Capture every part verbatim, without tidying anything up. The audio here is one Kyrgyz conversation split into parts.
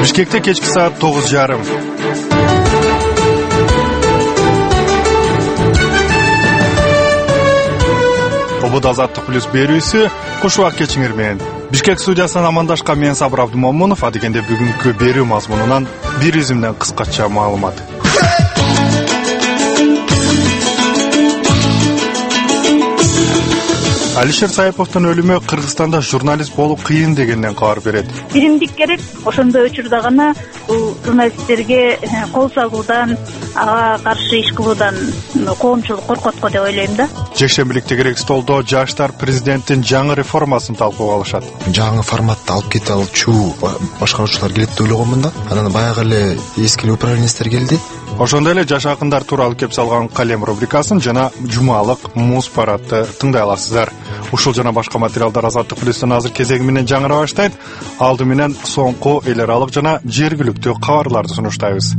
Бишкекте кечки саат тогуз жарым. Обод Азаттык плюс берүүсү куш убак кечиңер менен. Бишкек студиясынан амандашкан мен Сабыр Абдумомунов. Адегенде бүгүнкү берүү мазмунунан бир үзүмдөн кыскача маалымат. Алишер Саяповдун өлүмү Кыргызстанда журналист болуп кыйын дегенден кабар берет. Биримдик керек. Ошондой учурда гана бул журналисттерге кол салуудан, ага каршы иш кылуудан коомчулук коркот го деп ойлойм да. Жекшембилик тегерек столдо жаштар президенттин жаңы реформасын талкууга алышат. Жаңы форматты алып кете алчу башкаруучулар келет деп ойлогонмун да. Анан баягы эле эски управленецтер келди. Ошондой эле жаш акындар тууралуу кеп салган калем рубрикасын жана жумалык муз парадты тыңдай аласыздар. Ушул жана башка материалдар Азаттык плюстун азыр кезеги менен жаңыра баштайт. Алды менен соңку эл аралык жана жергиликтүү кабарларды сунуштайбыз.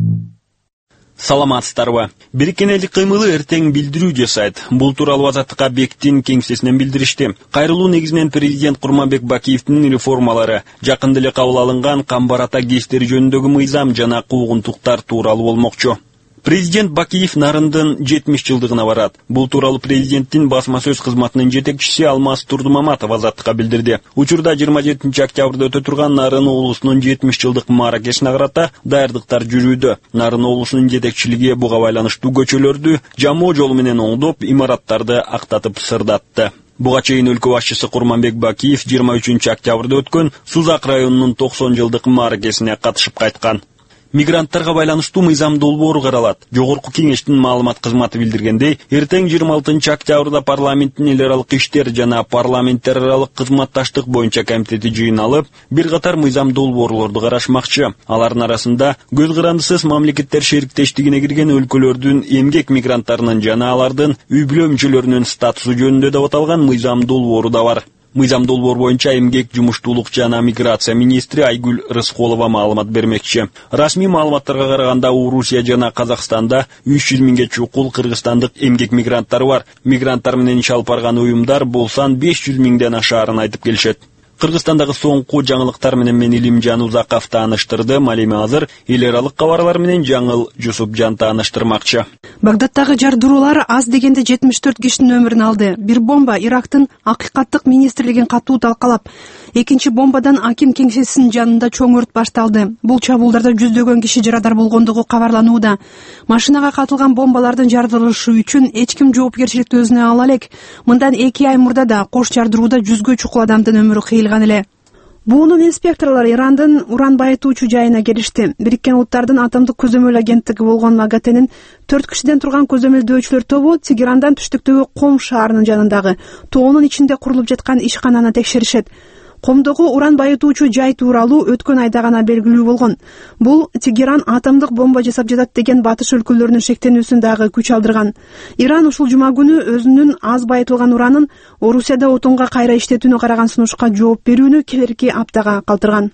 Саламатсыздарбы? Бириккен элдик кыймылы эртең билдирүү жасайт. Бул тууралуу Азаттыкка бектин кеңсесинен билдиришти. Кайрылуу негизинен президент Курманбек Бакиевдин реформалары, жакында эле кабыл алынган камбар ата кештери жөнүндөгү мыйзам жана куугунтуктар тууралуу болмокчу. Президент Бакиев нарындын жетимиш жылдыгына барат. Бул тууралуу президенттин басма сөз кызматынын жетекчиси Алмаз Турдумаматов Азаттыкка билдирди. Учурда жыйырма жетинчи октябрда өтө турган Нарын облусунун жетимиш жылдык мааракесине карата даярдыктар жүрүүдө. Нарын облусунун жетекчилиги буга байланыштуу көчөлөрдү жамоо жолу менен оңдоп, имараттарды актатып сырдатты. Буга чейин өлкө башчысы Курманбек Бакиев жыйырма үчүнчү октябрда өткөн Сузак районунун токсон жылдык мааракесине катышып кайткан. Мигранттарга байланыштуу мыйзам долбоору каралат. Жогорку кеңештин маалымат кызматы билдиргендей, эртең жыйырма алтынчы октябрда парламенттин эл аралык иштер жана парламенттер аралык кызматташтык боюнча комитети жыйын алып, бир катар мыйзам долбоорлорду карашмакчы. Алардын арасында көз карандысыз мамлекеттер шериктештигине кирген өлкөлөрдүн эмгек мигранттарынын жана алардын үй бүлө мүчөлөрүнүн статусу жөнүндө деп аталган мыйзам долбоору да бар. Мыйзам долбоор боюнча эмгек, жумуштуулук жана миграция министри Айгүл Рысколова маалымат бермекчи. Расмий маалыматтарга караганда Орусия жана Казакстанда үч жүз миңге чукул кыргызстандык эмгек мигранттары бар. Мигранттар менен иш алып барган уюмдар болсан беш жүз миңден ашаарын айтып келишет. Кыргызстандагы соңку жаңылыктар менен мен Илимжан Узаков тааныштырды. Малеме азыр эл аралык кабарлар менен Жаңыл Жусупжан тааныштырмакчы. Багдадтагы жардыруулар аз дегенде жетимиш төрт кишинин өмүрүн алды. Бир бомба Ирактын акыйкаттык министрлигин катуу талкалап, экинчи бомбадан аким кеңсесинин жанында чоң өрт башталды. Бул чабуулдарда жүздөгөн киши жарадар болгондугу кабарланууда. Машинага катылган бомбалардын жарылышы үчүн эч ким жоопкерчиликти өзүнө ала элек. Мындан эки ай мурда да кош жардыруудаа жүзгө чукул адамдын өмүрү кыйылган эле. Буунун инспекторлору Ирандын уран байытуучу жайына келишти. Бириккен Улуттардын атомдук көзөмөл агенттиги болгон МАГАТЭнин төрт кишиден турган көзөмөлдөөчүлөр тобу Тегерандан түштүктөгү Ком шаарынын жанындагы тоонун ичинде курулуп жаткан ишкананы текшеришет. Комдогу уран байытуучу жай тууралуу өткөн айда гана белгилүү болгон. Бул Тегеран атомдук бомба жасап жатат деген батыш өлкөлөрүнүн шектенүүсүн дагы күч алдырган. Иран ушул жума күнү өзүнүн аз байытылган уранын Орусияда отонго кайра иштетүүнү караган сунушка жооп берүүнү келерки аптага калтырган.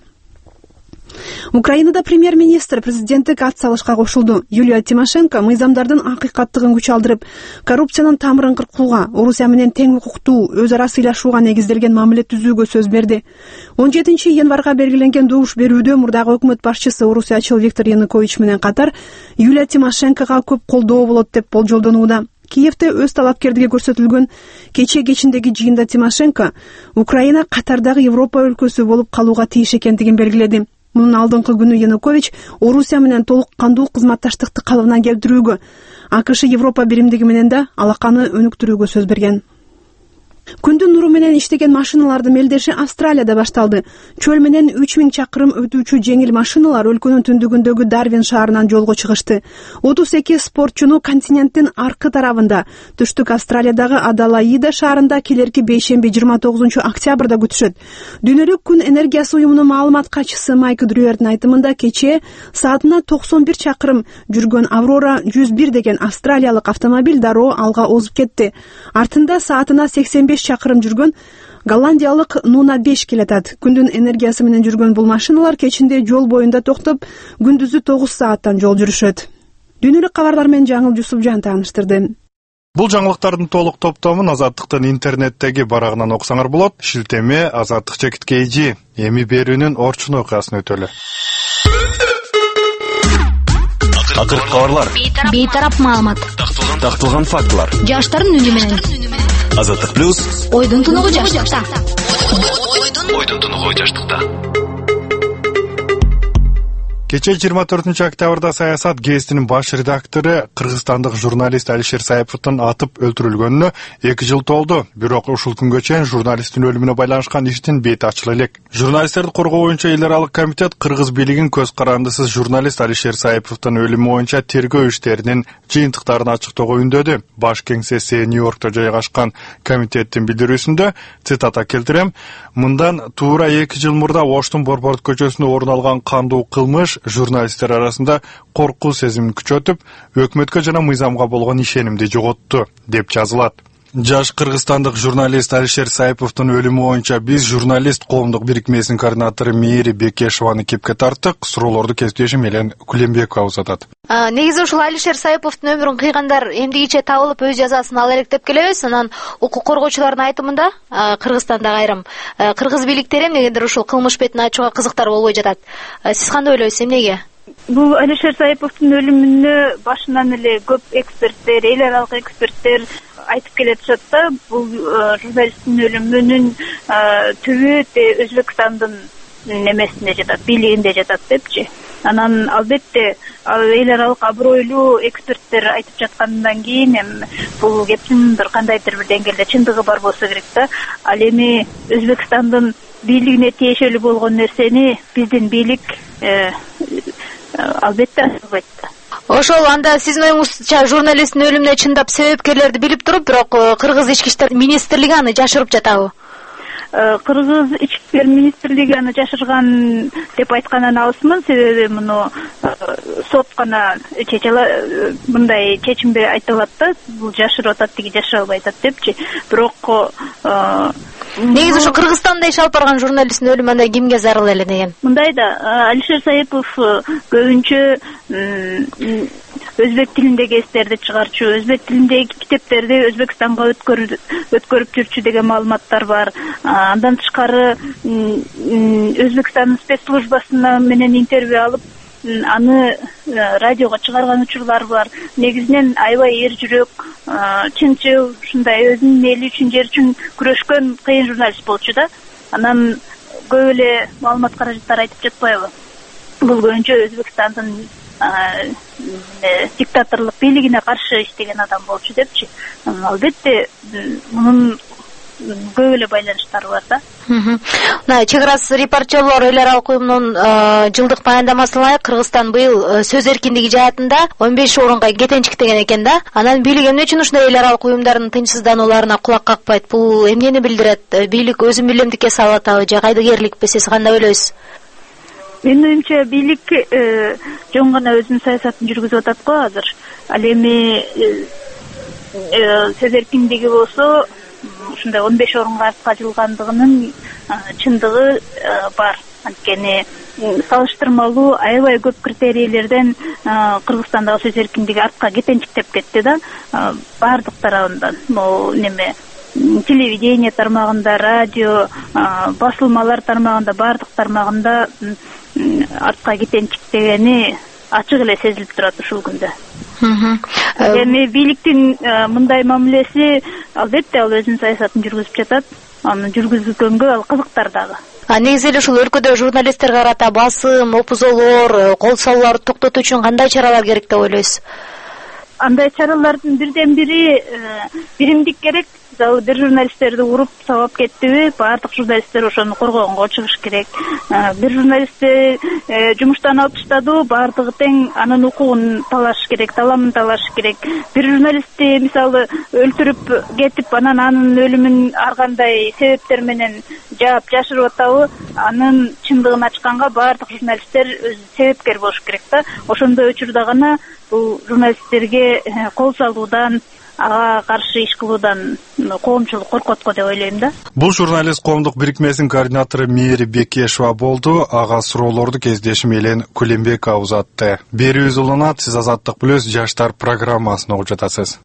Украинада премьер-министр президенттик ат салышка кошулду. Юлия Тимошенко мыйзамдардын акыйкаттыгын күч алдырып, коррупциянын тамырын кыркууга, Орусия менен тең укуктуу, өз ара сыйлашууга негизделген мамиле түзүүгө сөз берди. он жетинчи январга белгиленген добуш берүүдө мурдагы өкмөт башчысы орусиячыл Виктор Янукович менен катар Юлия Тимошенкога көп колдоо болот деп болжолдонууда. Киевте өз талапкерлиги көрсөтүлгөн кече кечиндеги жыйында Тимошенко Украина катардагы Европа өлкөсү болуп калууга тийиш экендигин белгиледи. Мунун алдыңкы күнү Янукович Орусия менен толук кандуу кызматташтыкты калыбына келтирүүгө, АКШ Европа биримдиги менен да алаканы өнүктүрүүгө сөз берген. Күндүн нуру менен иштеген машиналардын мелдеши Австралияда башталды. Чөл менен үч миң чакырым өтүүчү жеңил машиналар өлкөнүн түндүгүндөгү Дарвин шаарынан жолго чыгышты. отуз эки спортчуну континенттин аркы тарабында, түштүк Австралиядагы Адалаида шаарында келерки бейшемби жыйырма тогузунчу октябрда күтүшөт. Дүйнөлүк күн энергиясы уюмунун маалымат катчысы Майк Дрюердин айтымында кечээ саатына токсон бир чакырым жүргөн Аврора жүз бир деген австралиялык автомобиль дароо алга озуп кетти. Артында саатына сексен беш чакырым жүргөн голландиялык Нуна беш келатат. Күндүн энергиясы менен жүргөн бул машиналар кечинде жол боюнда токтоп, күндүзү тогуз сааттан жол жүрүшөт. Дүйнөлүк кабарлар менен Жаңыл Жусупжан тааныштырды. Бул жаңылыктардын толук топтомун Азаттыктын интернеттеги барагынан окусаңар болот. Шилтеме Азаттык чекит кей жи. Эми берүүнүн орчун окуясын өтөлү. акыркы кабарлар, бейтарап маалымат, такталган фактылар. жаштардын үнү менен. Азаттык плюс. Ойдун тунугу жаштыкта. Ойдун тунугу жаштыкта. Кече жыйырма төртүнчү октябрда Саясат гезитинин баш редактору кыргызстандык журналист Алишер Саяповдун атып өлтүрүлгөнүнө эки жыл толду. Бирок ушул күнгө чейин журналисттин өлүмүнө байланышкан иштин бети ачыла элек. Журналисттерди коргоо боюнча эл аралык комитет кыргыз бийлигин көз карандысыз журналист Алишер Саяповдун өлүмү боюнча тергөө иштеринин жыйынтыктарын ачыктоого үндөдү. Баш кеңсеси Нью-Йоркто жайгашкан комитеттин билдирүүсүндө цитата келтирем: "Мындан туура эки жыл мурда Оштун Борборд көчөсүндө орун алган кандуу кылмыш журналисттер арасында коркуу сезимин күчөтүп, өкмөткө жана мыйзамга болгон ишенимди жоготту", деп жазылат. Жаш кыргызстандык журналист Алишер Саяповдун өлүмү боюнча биз журналист коомдук бирикмесинин координатору Мээри Бекешеваны кепке тарттык. Суроолорду кесиптешим Элен Кулембекова узатат. Негизи ушул Алишер Саяповдун өмүрүн кыйгандар эмдигиче табылып өз жазасын ала элек деп келебиз. Анан укук коргоочулардын айтымында Кыргызстандагы айрым кыргыз бийликтери эмнегендир ушул кылмыш бетин ачууга кызыктар болбой жатат. Сиз кандай ойлойсуз, эмнеге? Бул Алишер Саяповдун өлүмүнө башынан эле көп эксперттер, эл аралык эксперттер айтып келатышат да, бул журналисттин өлүмүнүн түбү Өзбекстандын немесинде жатат, бийлигинде жатат депчи. Анан албетте эл аралык абройлуу эксперттер айтып жаткандан кийин эми бул кептин бир кандайдыр бир деңгээлде чындыгы бар болсо керек да. Ал эми Өзбекстандын бийлигине тиешелүү болгон нерсени биздин бийлик албетте ачылбайт да. Ошол анда сиздин оюңузча журналисттин өлүмүнө чындап себепкерлерди билип туруп, бирок Кыргыз ички иштер министрлиги аны жашырып жатабы? Кыргыз ички иштер министрлиги аны жашырган деп айткандан алысмын, себеби муну сот гана чече алат, мындай чечимде айтылат да, бул жашырып атат, тиги жашыра албай атат депчи. Бирок негизи ушу Кыргызстанда иш алып барган журналисттин өлүмү анда кимге зарыл эле деген? Мындай да, Алишер Саяпов көбүнчө өзбек тилиндеги эстерди чыгарчу, өзбек тилиндеги китептерди Өзбекстанга өткөрүп жүрчү деген маалыматтар бар. Андан тышкары Өзбекстандын спецслужбасына менен интервью алып, аны радиого чыгарган учурлар бар. Негизинен аябай эр жүрөк, чынчыл, ушундай өзүнүн эли үчүн, жер үчүн күрөшкөн кыйын журналист болчу да. Анан көп эле маалымат каражаттар айтып жатпайбы? Бул көбүнчө Өзбекстандын диктаторлук бийлигине каршы иштеген адам болчу депчи. Албетте мунун көп эле байланыштары бар да. Мына Чек арасы репорчерлор эл аралык уюмунун жылдык баяндамасына ылайык Кыргызстан быйыл сөз эркиндиги жаатында он беш орунга кетенчиктеген экен да. Анан бийлик эмне үчүн ушундай эл аралык уюмдардын тынчсызданууларына кулак какпайт? Бул эмнени билдирет? Бийлик өзүн билемдикке салып атабы же кайдыгерликпи? Сиз кандай ойлойсуз? Менин оюмча бийлик жөн гана өзүнүн саясатын жүргүзүп атат го азыр. Ал эми сөз эркиндиги болсо ушундай он беш орунга артка жылгандыгынын чындыгы бар. Анткени салыштырмалуу аябай көп критерийлерден Кыргызстандагы сөз эркиндиги артка кетенчиктеп кетти да. Бардык тарабынан, могу неме телевидение тармагында, радио, басылмалар тармагында, бардык тармагында артка кетенчиктегени ачык эле сезилип турат ушул күндө. Эми бийликтин мындай мамилеси албетте ал өзүнүн саясатын жүргүзүп жатат. Аны жүргүзгөнгө ал кызыктар дагы. А негизи эле ушул өлкөдө журналисттерге карата басым, опузолор, кол салууларды токтотуу үчүн кандай чаралар керек деп ойлойсуз? Андай чаралардын бирден бири биримдик керек. Бир журналисттерди уруп сабап кеттиби, бардык журналисттер ошону коргогонго чыгыш керек. Бир журналистти жумуштан алып таштадыбы, бардыгы тең анын укугун талаш керек, таламын талаш керек. Бир журналистти мисалы өлтүрүп кетип, анан анын өлүмүн ар кандай себептер менен жаап жашырып атабы, анын чындыгын ачканга бардык журналисттер өзү себепкер болуш керек да. Ошондой учурда гана бул журналисттерге кол салуудан, ага каршы иш кылуудан коомчулук коркот го деп ойлойм да. Бул журналист коомдук бирикмесинин координатору Мээри Бекешева болду. Ага суроолорду кесиптешим Элен Кулембекова узатты. Берүүбүз уланат. Сиз Азаттык плюс жаштар программасын угуп жатасыз.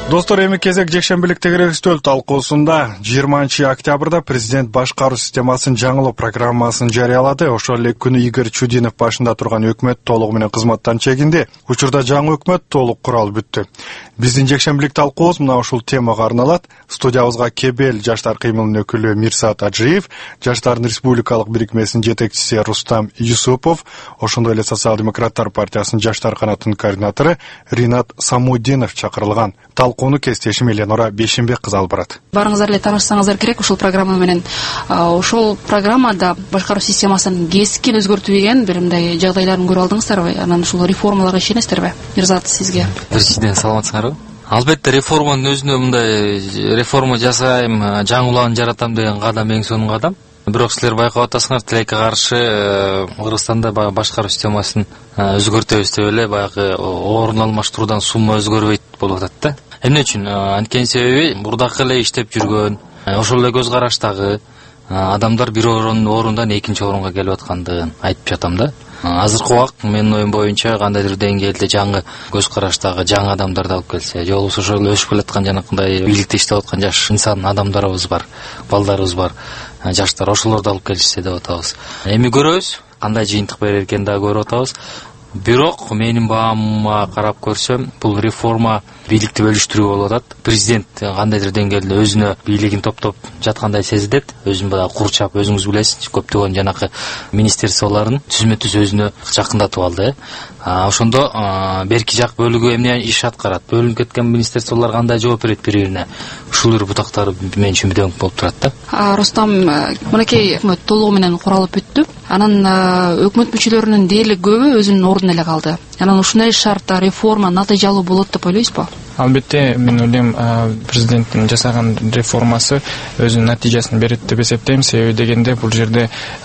Достор, эми кезек жекшембилик тегерек үстөл талкуусунда жыйырманчы октябрда президент башкаруу системасын жаңылоо программасын жарыялады. Ошол эле күнү Игорь Чудинов башында турган өкмөт толугу менен кызматтан чегинди. Учурда жаңы өкмөт толук куралып бүттү. Биздин жекшембилик талкуубуз мына ушул темага арналат. Студиябызга Кебел жаштар кыймылынын өкүлү Мирсат Ажиев, жаштардын республикалык бирикмесинин жетекчиси Рустам Юсупов, ошондой эле Социал-демократтар партиясынын жаштар канатынын координатору Ринат Самудинов чакырылган. Талкууну кестешим Эленора Бешимбек кызы алып барат. Баарыңыздар эле таанышсаңыздар керек ушул программа менен. Ошол программада башкаруу системасын кескен өзгөртүлгөн бир мындай жагдайларын көрүп алдыңыздарбы? Анан ушул реформаларга ишенесиздерби? Мирзат, сизге. Биринчиден саламатсыңарбы? Албетте реформанын өзүнө мындай реформа жасайм, жаңылааны жаратам деген кадам эң сонун кадам. Бирок силер байкап атасыңар, тилекке каршы Кыргызстанда баягы башкаруу системасын өзгөртөбүз деп эле баягы орун алмаштыруудан сумма өзгөрбөйт болуп атат да. Эмне үчүн? Анткени себеби мурдакы эле иштеп жүргөн, ошол эле көз караштагы адамдар бир орундан экинчи орунга келип аткандыгын айтып жатам да. Азыркы убакыт менин оюм боюнча кандайдыр деңгээлде жаңы көз караштагы жаңы адамдарды алып келсе, же болбосо ошол өсүп келаткан жанакындай бийликте иштеп аткан жаш инсан адамдарыбыз бар, балдарыбыз бар, жаштар, ошолорду алып келишсе деп атабыз. Эми көрөбүз, кандай жыйынтык берер экен да көрүп атабыз. Бирок менин баамыма карап көрсөм, бул реформа бийликти бөлүштүрүү болуп атат. Президент кандайдыр деңгээлде өзүнө бийлигин топтоп жаткандай сезилет. Өзүн баягы курчап, өзүңүз билесиз, көптөгөн жанакы министрлияларын түзмө-түз өзүнө жакындатып алды. Ошондо берки жак бөлүгү эмне иш аткарат? Бөлүнүп кеткен министрлиялар кандай жооп берет бири-бирине? Ушул бир бутактар мен үчүн дөңк болуп турат да. Рустам, мынакей өкмөт толугу менен куралып бүттү. Анан өкмөт мүчөлөрүнүн дээрлик көбү өзүнүн ордуна эле калды. Анан ушундай шартта реформа натыйжалуу болот деп ойлойсузбу? Албетте, мен ойлойм, президенттин жасаган реформасы өзүнүн натыйжасын берет деп эсептейм. Себеби дегенде бул жерде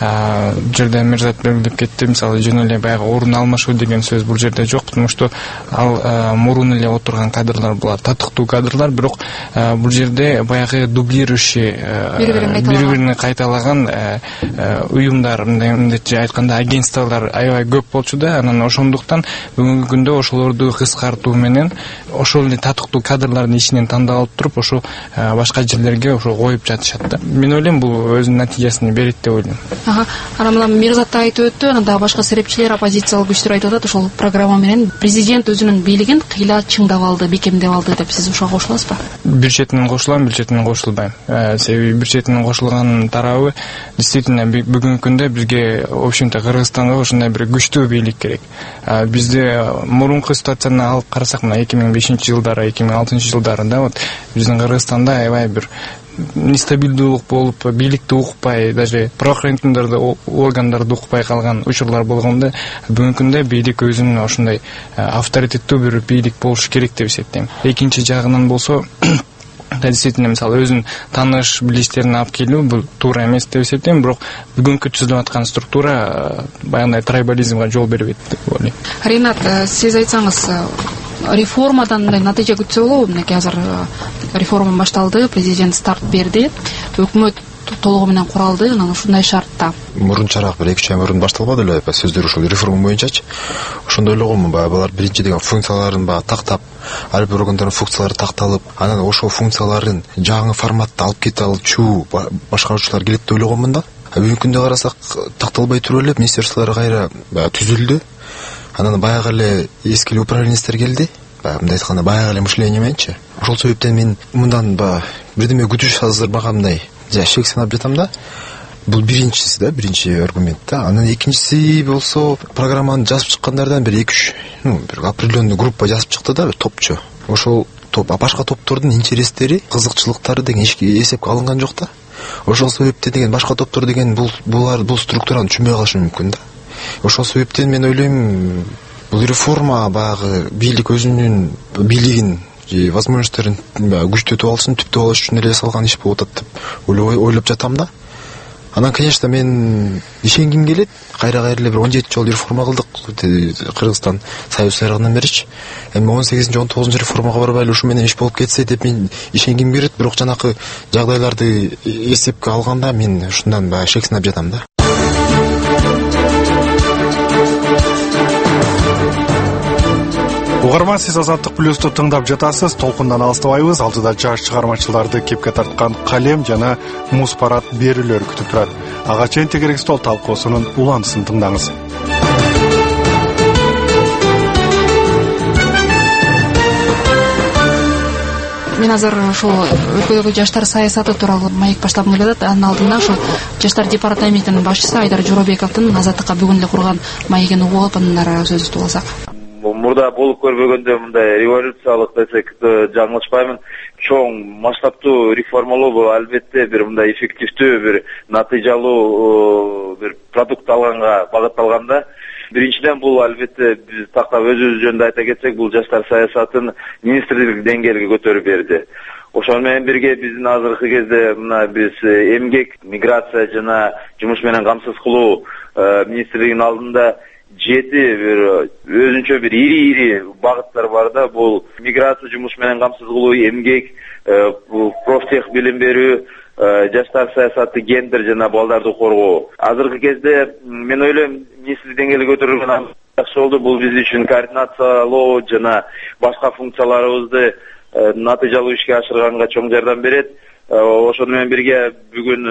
жерде Мирзат белгилеп кетти, мисалы жөн эле баягы орун алмашуу деген сөз бул жерде жок, потому что ал мурун эле отурган кадрлар, булар татыктуу кадрлар, бирок бул жерде баягы дублирующий бири-бирине кайталаган уюмдар, мындайча айтканда агентстволор аябай көп болчу да. Анан ошондуктан бүгүнкү күндө ошолорду кыскартуу менен ошол татыктуу кадрлардын ишинен тандап алып туруп, ошо башка жерлерге ошо коюп жатышат да. Мен ойлойм, бул өзүнүн натыйжасын берет деп ойлойм. Ага, анан мына Мирзат да айтып өттү, анан дагы башка серепчилер, оппозициялык күчтөр айтып атат, ошол программа менен президент өзүнүн бийлигин кыйла чыңдап алды, бекемдеп алды деп. Сиз ошого кошуласызбы? Бир четинен кошулам, бир четинен кошулбайм. Себеби бир четинен кошулган тарабы действительно бүгүнкү күндө бизге, в общем-то, Кыргызстанга ушундай бир күчтүү бийлик керек. Бизде мурунку ситуацияны алып карасак, мына эки миң бешинчи жылдары, эки миң алтынчы жылдарында вот биздин Кыргызстанда аябай бир нестабилдүүлүк болуп, бийликти укпай, даже правоохранительный органдарды укпай калган учурлар болгондо, бүгүнкү күндө бийлик өзүнүн ошондой авторитеттүү бир бийлик болуш керек деп эсептейм. Экинчи жагынан болсо, действительно, мисалы өзүнүн тааныш билиштерин алып келүү бул туура эмес деп эсептейм, бирок бүгүнкү түзүлүп аткан структура баягындай трайбализмге жол бербейт деп ойлойм. Ринат, сиз айтсаңыз, реформадан мындай натыйжа күтсө болобу? Мынакей азыр реформа башталды, президент старт берди, өкмөт толугу менен куралды, анан ушундай шартта. Мурунчараак бир эки үч ай мурун башталбады эле сөздөр ушул реформа боюнчачы. Ошондой эле гомун, баягы булар биринчи деген функцияларын баягы тактап, ар бир органдардын функциялары такталып, анан ошол функцияларын жаңы форматта алып кете алчу башкаруучулар келет деп ойлогонмун да. Бүгүнкү күндө карасак, такталбай туруп эле министрлиялар кайра түзүлдү. Анан баягы эле эски управленецтер келди. Мындай айтканда баягы эле мышление мененчи. Ошол себептен мен мындан бирдеме күтүш азыр мага мындай шек санап жатам да. Бул биринчиси да, биринчи аргумент да. Анан экинчиси болсо, программаны жазып чыккандардан бир эки үч, ну, бир определенный группа жазып чыкты да, бир топчу. Ошол топ, башка топтордун интерестери, кызыкчылыктары деген эчке эсепке алынган жок да. Ошол себептен деген башка топтор деген бул булар бул структураны түшүнбөй калышы мүмкүн да. Ошол себептен мен ойлойм, бул реформа баягы бийлик өзүнүн бийлигин же возможностьторун күчтөтүп алышын, түптөп алыш үчүн эле жасалган иш болуп атат деп ойлоп жатам да. Анан, конечно, мен ишенгим келет. Кайра-кайра эле бир он жети жолу реформа кылдык Кыргызстан союз сайрагынан беричи. Эми он сегизинчи он тогузунчу реформага барбай ушу менен иш болуп кетсе деп мен ишенгим келет, бирок жанакы жагдайларды эсепке алганда мен ушундан баягы шек санап жатам да. Угарман, сиз Азаттык плюсту тыңдап жатасыз. Толкундан алыстабайбыз. Алдыда жаш чыгармачыларды кепке тарткан Калем жана Муз парад берүүлөрү күтүп турат. Ага чейин тегерек стол талкуусунун уланысын тыңдаңыз. Мен азыр ошол өлкөдөгү жаштар саясаты тууралуу маек баштагым келип атат. Анын алдында ошо жаштар департаментинин башчысы Айдар Жоробековдун Азаттыкка бүгүн эле курган маегин угуп алып, андан ары сөз угуп алсак. Мурда болуп көрбөгөндө мындай революциялык десек жаңылышпаймын. Чоң масштабтуу реформалоо бул албетте бир мындай эффективдүү, бир натыйжалуу бир продукт алганга багытталганда. Биринчиден бул албетте биз тактап өзүбүз жөнүндө айта кетсек, бул жаштар саясатын министрлик деңгээлиге көтөрүп берди. Ошол менен бирге биздин азыркы кезде мына биз эмгек, миграция жана жумуш менен камсыз кылуу министрлигинин алдында жети бир өзүнчө бир ири-ири багыттар бар да. Бул миграция, жумуш менен камсыз кылуу, эмгек, профтех билим берүү, жаштар саясаты, гендер жана балдарды коргоо. Азыркы кезде мен ойлойм, министрлик деңгээлиге көтөрүлгөн жакшы болду. Бул биз үчүн координациялоо жана башка функцияларыбызды натыйжалуу ишке ашырганга чоң жардам берет. Ошону менен бирге бүгүн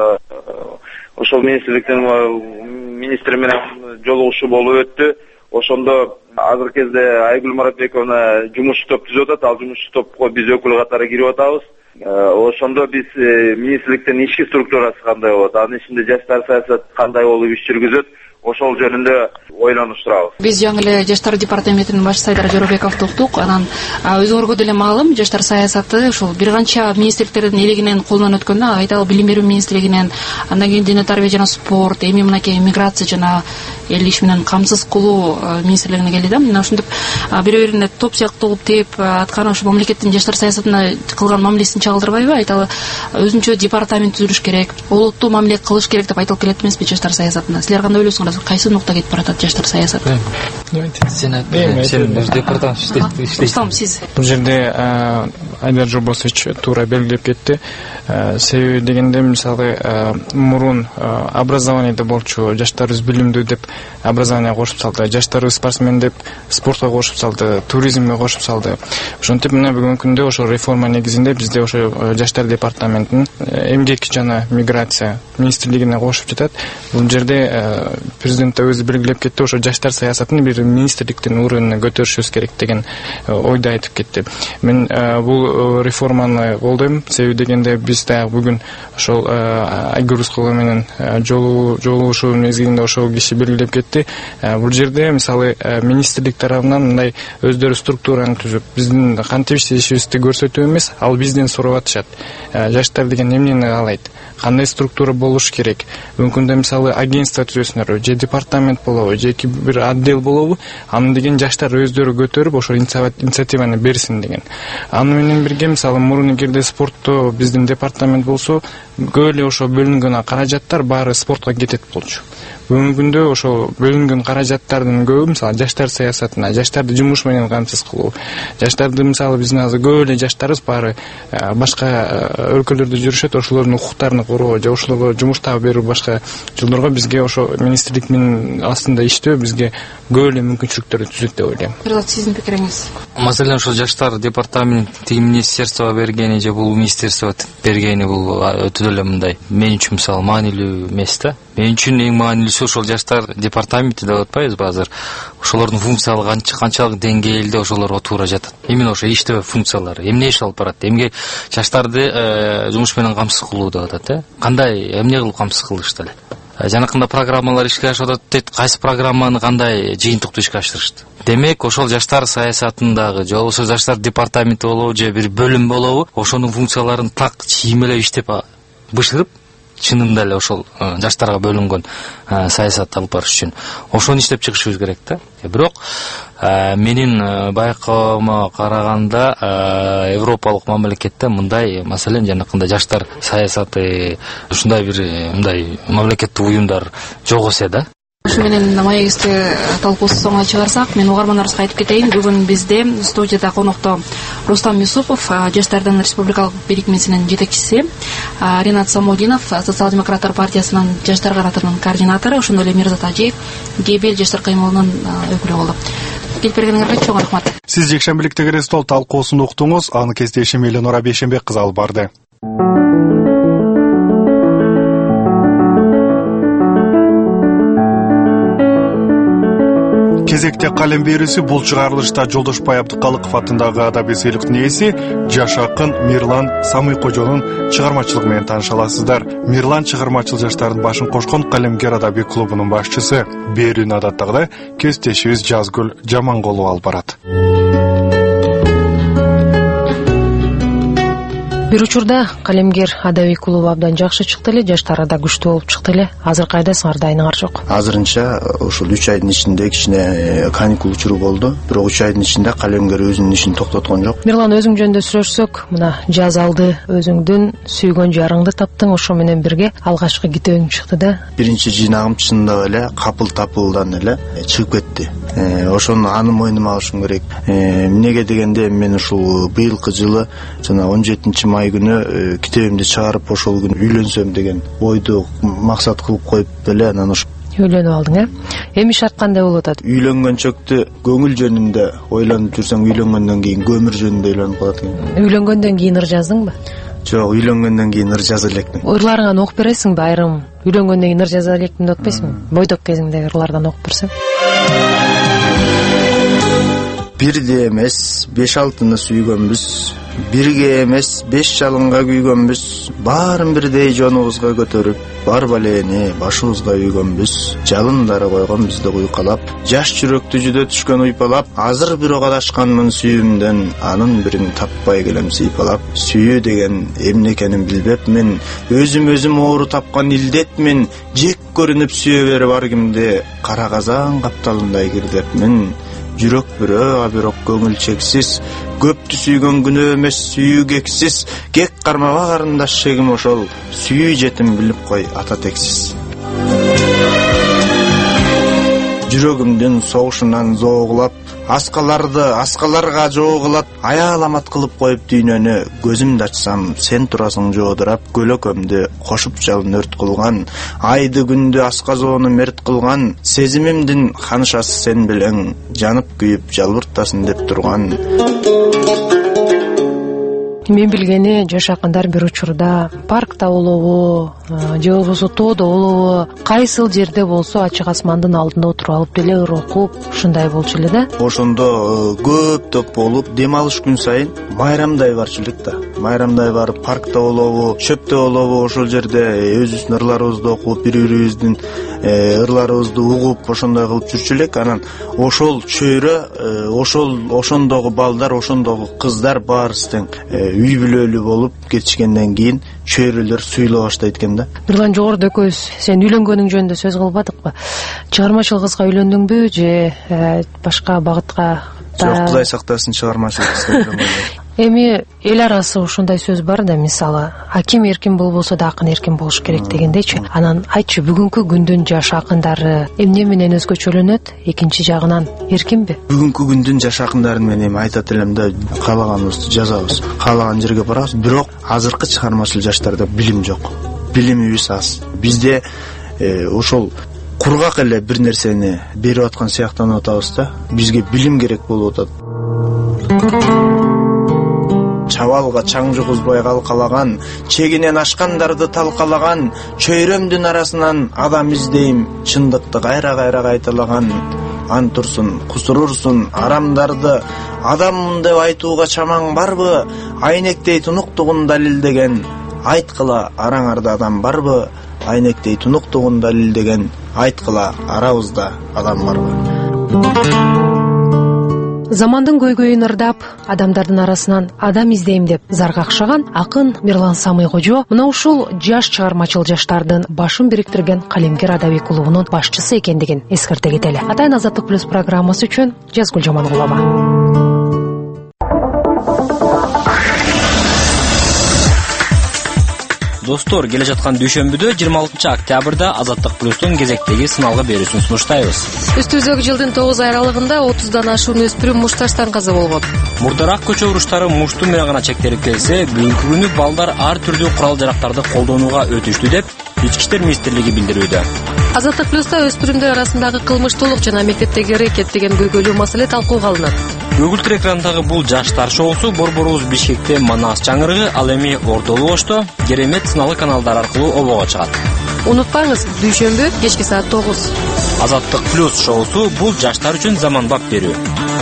ошол министрликтин министри менен жолугушуу болуп өттү. Ошондо азыркы кезде Айгүл Маратбековна жумуш топ түзүп атат. Ал жумуш топко биз өкүл катары кирип атабыз. Ошондо биз министрликтин ички структурасы кандай болот, анын ичинде жаштар саясаты кандай болуп иш жүргүзөт, ошол жөнүндө ойлонуштурабыз. Биз жаңы эле жаштар департаментинин башчысы Айдар Жоробековду уктук. Анан өзүңөргө деле маалым, жаштар саясаты ушул бир канча министрликтердин элегинен колунан өткөндө, айталы билим берүү министрлигинен, андан кийин дене тарбия жана спорт, эми мынакей миграция жана эл иш менен камсыз кылуу министрлигине келди да. Мына ушинтип бири-бирине топ сыяктуу кылып тээп атканы ошо мамлекеттин жаштар саясатына кылган мамилесин чагылдырбайбы? Айталы өзүнчө департамент түзүлүш керек, олуттуу мамиле кылыш керек деп айтылып келет эмеспи жаштар саясатына? Силер кандай ойлойсуңар? Кайсы нукта кетип баратат жаштар саясаты? Сен айт, сен департамент иштейсиң. Сиз бул жерде Айдар Жобосович туура белгилеп кетти. Себеби дегенде, мисалы, мурун образованиеде болчу жаштарыбыз билимдүү деп образование кошуп салды, жаштарыбыз спортсмен деп спортко кошуп салды, туризмге кошуп салды. Ошентип мына бүгүнкү күндө ошо реформа негизинде бизде ошо жаштар департаментин эмгек жана миграция министрлигине кошуп жатат. Бул жерде президент да өзү белгилеп кетти, ошо жаштар саясатын бир министрликтин уровенуна көтөрүшүбүз керек деген ойду айтып кетти. Мен бул реформаны колдойм. Себеби дегенде биз да бүгүн ошол Айгүл Рыскулова менен жолугушуу мезгилинде ошол киши белгилеп кетти. Бул жерде мисалы министрлик тарабынан мындай өздөрү структураны түзүп, биздин кантип иштешибизди көрсөтүү эмес, ал бизден сурап атышат. Жаштар деген эмнени каалайт, кандай структура болуш керек, мүмкүндө мисалы агентство түзөсүнөр, же департамент болобу, же бир отдел болобу, аны деген жаштар өздөрү көтөрүп ошол инициативаны берсин деген. Аны менен бирге мисалы мурун эгерде спортто биздин департамент болсо, көп эле ошо бөлүнгөн каражаттар баары спортко кетет болчу. Бүгүнкү күндө ошо бөлүнгөн каражаттардын көбү мисалы жаштар саясатына, жаштарды жумуш менен камсыз кылуу, жаштарды мисалы биздин азыр көп эле жаштарыбыз баары башка өлкөлөрдө жүрүшөт, ошолордун укуктарын коргоо же ошолорго жумуш таап берүү башка жолдорго бизге ошо министрлик менен астында иштөө бизге көп эле мүмкүнчүлүктөрдү түзөт деп ойлойм. Сиздин пикириңиз? Маселен ошол жаштар департамент тиги министерство бергени же бул министерство бергени бул өтө эле мындай мен үчүн мисалы маанилүү эмес да. Мен үчүн эң маанилүүсү ошол жаштар департаменти деп атпайбызбы азыр? Ошолордун функциялык канчалык деңгээлде ошолорго туура жатат. Именно ошо иштөө функциялары эмне иш алып барат? Эмге жаштарды жумуш менен камсыз кылуу деп атат, э? Кандай эмне кылып камсыз кылышты эле? Жанакында программалар ишке ашып атат дейт. Кайсы программаны кандай жыйынтыктуу ишке ашырышты? Демек, ошол жаштар саясатындагы же болбосо жаштар департаменти болобу же бир бөлүм болобу, ошонун функцияларын так чиймелеп иштеп бышырып, чынында эле ошол жаштарга бөлүнгөн саясат алып барыш үчүн ошону иштеп чыгышыбыз керек да. Бирок менин байкоома караганда европалык мамлекетте мындай, маселен жанакындай жаштар саясаты ушундай бир мындай мамлекеттик уюмдар жок эсе да. Ушу менен маегибизди талкуусу соңуна чыгарсак, мен угармандарыбызга айтып кетейин. Бүгүн бизде студияда конокто Рустам Юсупов, жаштардын республикалык бирикмесинин жетекчиси, Ринат Самодинов, Социал-демократтар партиясынын жаштар каратынын координатору, ошондой эле Мирзат Ажиев, Гебел жаштар кыймылынын өкүлү болду. келип бергениңерге чоң рахмат. Сиз жекшембиликтеги Рестол талкуусун уктуңуз, аны кестешим Эленора Бейшенбек кызы алып барды. Кезекте калем берүүсү бул чыгарылышта Жолдошбай Абдыкалыков атындагы адабий сыйлыктын ээси жаш акын Мирлан Самый-Кожонун чыгармачылыгы менен тааныша аласыздар. Мирлан чыгармачыл жаштардын башын кошкон Калемгер адабий клубунун башчысы. Берүүнү адаттагыдай кесиптешибиз Жазгүл Жаманголова алып барат. Бир учурда Калемгер адабий клубу абдан жакшы чыкты эле, жаштары да күчтүү болуп чыкты эле. Азыр кайдасыңар, дайыныңар жок? Азырынча ушул үч айдын ичинде кичине каникул учуру болду. Бирок үч айдын ичинде Калемгер өзүнүн ишин токтоткон жок. Мирлан, өзүң жөнүндө сүрөшсөк, мына жаз алды, өзүңдүн сүйгөн жарыңды таптың, ошо менен бирге алгачкы китебиң чыкты да. Биринчи жыйнагым чындап эле капыл-тапылдан эле чыгып кетти. Ошону аны мойнума алышым керек. Эмнеге дегенде мен ушул быйылкы жылы жана он жетинчи май күнү китебимди чыгарып ошол күнү үйлөнсөм деген ойду максат кылып коюп эле анан ошо үйлөнүп алдың, э? Эми шарт кандай болуп атат? Үйлөнгөнчөктү көңүл жөнүндө ойлонуп жүрсөң, үйлөнгөндөн кийин көмүр жөнүндө ойлонуп калат экен. Үйлөнгөндөн кийин ыр жаздыңбы? Жок, үйлөнгөндөн кийин ыр жаза элекмин. Ырларыңан окуп бересиңби? Айрым үйлөнгөндөн кийин ыр жаза элекмин деп атпайсыңбы? Бойдок кезиңдеги ырлардан окуп берсең. Бирде эмес, беш алтыны сүйгөнбүз, бирге эмес, беш жалынга күйгөнбүз, баарын бирдей жонубузга көтөрүп, бар балени башыбызга үйгөнбүз, жалындары койгон бизди куйкалап, жаш жүрөктү жүдө түшкөн уйпалап, азыр бирок адашканмын сүйүүмдөн, анын бирин таппай келем сыйпалап, сүйүү деген эмне экенин билбепмин, өзүм өзүм оору тапкан илдетмин, жек көрүнүп сүйө берип ар кимди, кара казан капталындай кирдепмин. Жүрөк бирөө, а бирок көңүл чексиз, көптү сүйгөн күнөө эмес, сүйүү кексиз, кек кармаба карындаш шегим ошол, сүйүү жетим билип кой ата тексиз. Жүрөгүмдүн согушунан зооглап, аскаларды аскаларга жоо кылат, аяаламат кылып коюп дүйнөнү, көзүмдү ачсам сен турасың жоодурап, көлөкөмдү кошуп жалын өрт кылган, айды күндү асказоону мерт кылган, сезимимдин ханышасы сен белең, жанып күйүп жалбыртасын деп турган. Мен билгени жаш акындар бир учурда паркта болобу, же болбосо тоодо болобу, кайсыл жерде болсо ачык асмандын алдында отуруп алып деле ыр окуп, ушундай болчу эле да. Ошондо көп топ болуп, дем алыш күн сайын майрамдай барчу элек да. Майрамдай барып, паркта болобу, чөптө болобу, ошол жерде өзүбүздүн ырларыбызды окуп, бири-бирибиздин ырларыбызды угуп, ошондой кылып жүрчү элек. Анан ошол чөйрө, ошол ошондогу балдар, ошондогу кыздар баарыбыз тең үй бүлөлүү болуп кетишкенден кийин чөйрөлөр суйло баштайт экен да. Мирлан, жогоруда экөөбүз сен үйлөнгөнүң жөнүндө сөз кылбадыкпы? Чыгармачыл кызга үйлөндүңбү же башка багытка? Жок, Кудай сактасын, чыгармачыл кызга. Эми эл арасы ушундай сөз бар да, мисалы, аким эркин болбосо да акын эркин болуш керек дегендейчи. Анан айтчы, бүгүнкү күндүн жаш акындары эмне менен өзгөчөлөнөт? Экинчи жагынан эркинби? Бүгүнкү күндүн жаш акындары менен айтат элем да, каалаганыбызды жазабыз, каалаган жерге барабыз. Бирок азыркы чыгармачыл жаштарда билим жок. Билимибиз аз. Бизде ошол кургак эле бир нерсени берип аткан сыяктанып атабыз да. Бизге билим керек болуп атат. Чабалга чаң жугузбай калкалаган, чегинен ашкандарды талкалаган, чөйрөмдүн арасынан адам издейм, чындыкты кайра-кайра кайталаган. Антурсун, кусурурсун арамдарды, адаммын деп айтууга чамаң барбы? Айнектей тунуктугун далилдеген, айткыла араңарда адам барбы? Айнектей тунуктугун далилдеген, айткыла арабызда адам барбы? Замандын көйгөйүн ырдап, адамдардын арасынан адам издейм деп заргакшаган акын Мирлан Самый-Кожо мына ушул жаш чыгармачыл жаштардын башын бириктирген Калемгер адабий клубунун башчысы экендигин эскерте кетели. Атайын Азаттык плюс программасы үчүн Жазгүл Жаманголова. Достор, келе жаткан дүйшөмбүдө жыйырма алтынчы октябрда Азаттык плюстун кезектеги сыналгы берүүсүн сунуштайбыз. Үстүбүздөгү жылдын тогуз ай аралыгында отуздан ашуун өспүрүм мушташтан каза болгон. Мурдараак көчө уруштары мушту менен гана чектелип келсе, бүгүнкү күнү балдар ар түрдүү курал-жарактарды колдонууга өтүштү деп Ички иштер министрлиги билдирүүдө. Азаттык плюста өспүрүмдөр арасындагы кылмыштуулук жана мектептеги рэкет деген көйгөйлүү маселе талкууга алынат. Көгүлтүр экрандагы бул жаштар шоусу борборубуз Бишкекте Манас чаңырыгы, ал эми Ордолуу Ошто Керемет сыналуу каналдар аркылуу обого чыгат. Унутпаңыз, дүйшөмбү кечки саат тогуз. Азаттык плюс шоусу бул жаштар үчүн заманбап берүү.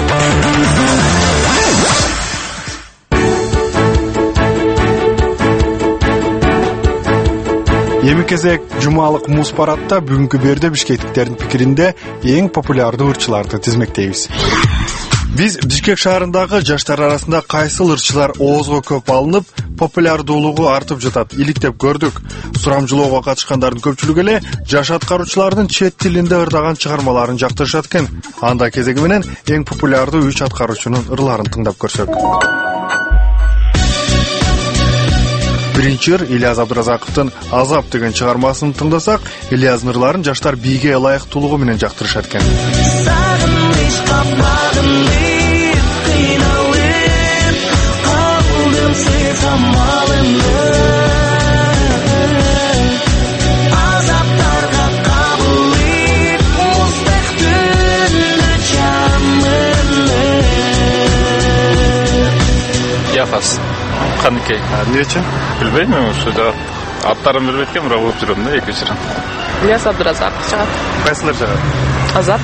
Эми кезек жумалык муз парадта бүгүнкү берде бишкектиктердин пикиринде эң популярдуу ырчыларды тизмектейбиз. Биз Бишкек шаарындагы жаштар арасында кайсыл ырчылар оозго көп алынып, популярдуулугу артып жатат иликтеп көрдүк. Сурамжылоого катышкандардын көпчүлүгү эле жаш аткаруучулардын чет тилинде ырдаган чыгармаларын жактырышат экен. Анда кезеги менен эң популярдуу үч аткаруучунун ырларын тыңдап көрсөк. Биринчи ыр Ильяз Абдыразаковдун Азап деген чыгармасын тыңдасак, Ильяздын ырларын жаштар бийге ылайыктуулугу менен жактырышат экен. Яфас. Каныкей. Эмне үчүн? Билбейм, ошо аттарын билбейт экен, бирок угуп жүрөм да экинчи ырын. Ильяз Абдыразаков чыгат. Кайсылар чыгат? Азап.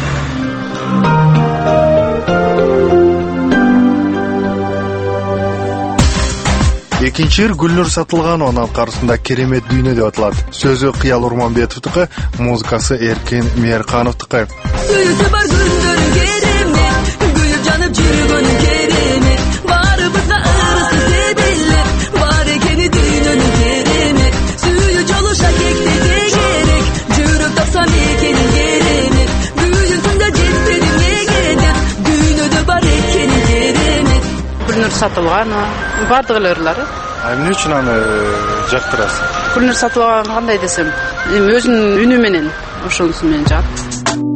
Экинчи ыр Гүлнур Сатылганованын алкарысында Керемет дүйнө деп аталат. Сөзү Кыял Урманбетовдуку, музыкасы Эркин Мээркановдуку. Сөзү бар күндөр керемет, гүлүп жанып жүргөн керемет. Барыбызга ырысы себелеп, бар экени дүйнөнүн керемет. Сүйүү жолу шакекте керек, жүрүп тапсам экени керемет. Бүгүн түндө жетпедим неге деп, дүйнөдө бар экени керемет. Гүлнур Сатылганова бардык эле ырлары. Эмне үчүн аны жактырасыз? Гүлнур Сатылган кандай десем, эми өзүнүн үнү менен ошонусу менен жагат.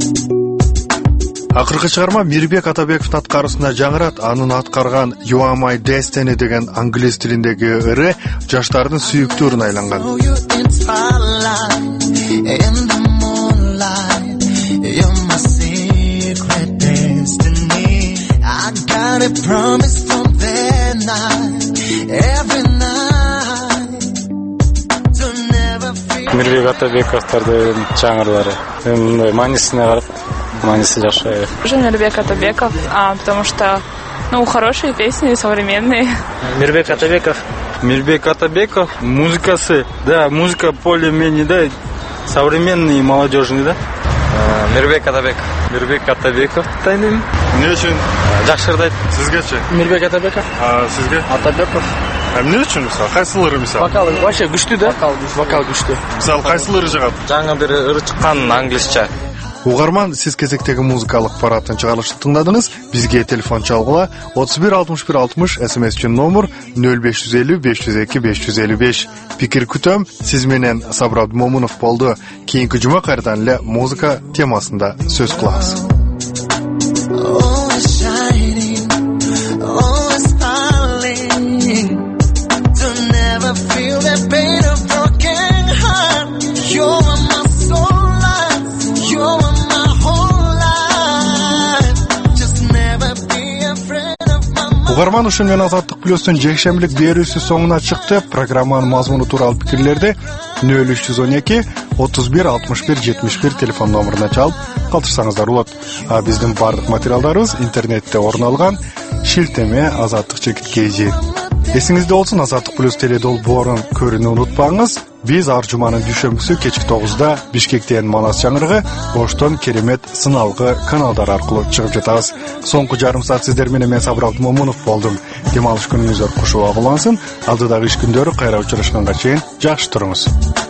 Акыркы чыгарма Мирбек Атабековдун аткарысында жаңырат. Анын аткарган You Are My Destiny деген англис тилиндеги ыры жаштардын сүйүктүү ырына айланган. Мирбек Атабековдун чаңырлары. Мындай маанисине карап, маниси жакшы. Уже Мирбек Атабеков, а, потому что, ну, хорошие песни, современные. Мирбек Атабеков. Мирбек Атабеков, музыкасы, да, музыка более-менее, да, современный и молодежный, да. Мирбек Атабеков. Мирбек Атабеков тайным. Эмне үчүн? Жакшы ырдайт. Сизгечи? Мирбек Атабеков. А сизге? Атабеков. Эмне үчүн мисалы? Кайсыл ыры мисалы? Вокал вообще күчтүү да? Вокал күчтүү. Мисалы кайсыл ыры жагат? Жаңы бир ыры чыккан англисча. Угарман, сиз кезектеги музыкалык парадтын чыгарылышын тыңдадыңыз. Бизге телефон чалгыла отуз бир алтымыш бир алтымыш, смс үчүн номер нөл беш жүз элүү беш жүз эки беш жүз элүү беш. Пикир күтөм. Сиз менен Сабыр Абдымомунов болду. Кийинки жума кайрадан эле музыка темасында сөз кылабыз. Угарман ушун менен Азаттык плюстун жекшембилик берүүсү соңуна чыкты. Программанын мазмуну тууралуу пикирлерди нөл үч жүз он эки отуз бир алтымыш бир жетимиш бир телефон номуруна чалып калтырсаңыздар болот. А биздин бардык материалдарыбыз интернетте орун алган. Шилтеме азаттык чекит kg. Эсиңизде болсун, Азаттык плюс теледолбоорун көрүүнү унутпаңыз. Биз ар жуманын дүйшөмбүсү кечки тогузда Бишкектен Манас чаңырыгы, Оштон Керемет сыналгы каналдар аркылуу чыгып жатабыз. Соңку жарым саат сиздер менен мен Сабыр Абдымомунов болдум. Дем алыш күнүңүздөр кушуп улансын. Алдыдагы иш күндөрү кайра учурашканга чейин жакшы туруңуз.